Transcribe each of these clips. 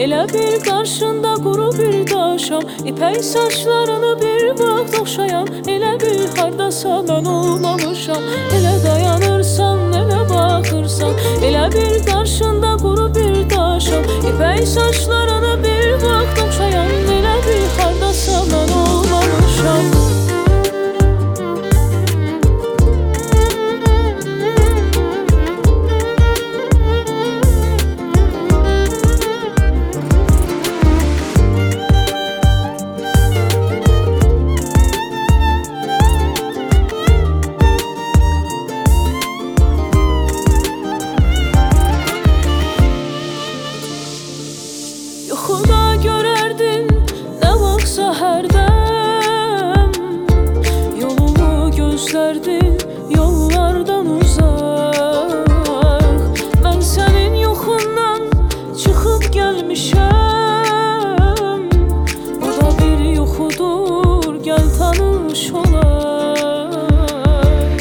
Elə bir qarşında quru bir daşam, İpək saçlarını bir vaxt oxşayan. Elə bir hardasa mən olmamışam. Elə dayanırsan, elə baxırsan. Elə bir qarşında quru bir daşam, İpək saçlarını bir vaxt oxşayan. Elə bir hardasa mən olmamışam. Yuxuda görərdin nə vaxt səhərdən, yolumu gözlərdin yollardan uzaq. Mən sənin yoxundan çıxıb gəlmişəm. O da bir yuxudur, gəl tanış olaq.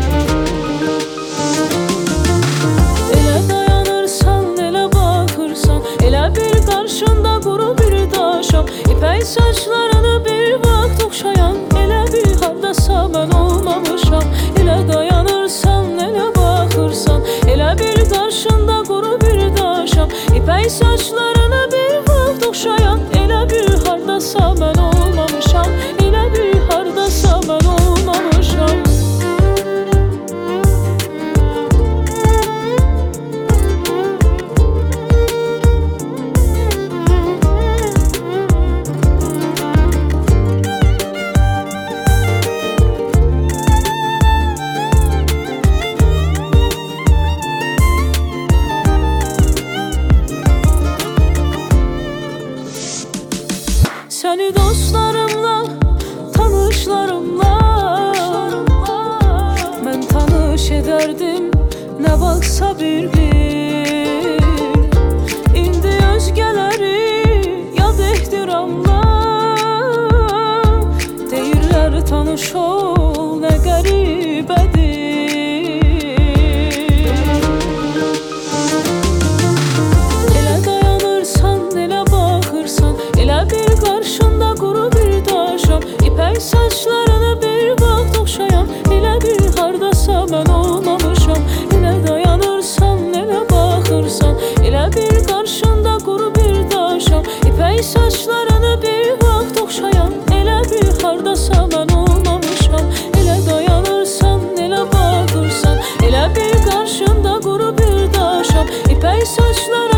Elə dayanırsan, elə baxırsan. Elə bir qarşında quru bir daşam, İpək saçlarını bir vaxt oxşayan. Elə bir hardasa mən olmamışam. Elə dayanırsan, elə baxırsan. Elə bir qarşında quru bir daşam, İpək saçlarını bir vaxt oxşayan. Elə bir hardasa mən olmamışam. Elə bir hardasa mən olmamışam. Səni dostlarımla, tanışlarımla mən tanış edərdim nə vaxtsa bir. İndi özgələri yad ehtiramla deyirlər tanış ol, nə qəribədir. Elə dayanırsan, elə baxırsan. Elə bir qarşında quru bir daşam, İpək saçlarını bir vaxt oxşayan. Elə bir hardasa mən olmamışam. Elə dayanırsan, elə baxırsan. Elə bir qarşında quru bir daşam, İpək saçlarını bir vaxt oxşayan. Elə bir hardasa mən olmamışam. Elə dayanırsan, elə baxırsan. Elə bir qarşında quru bir daşam, İpək saçlarını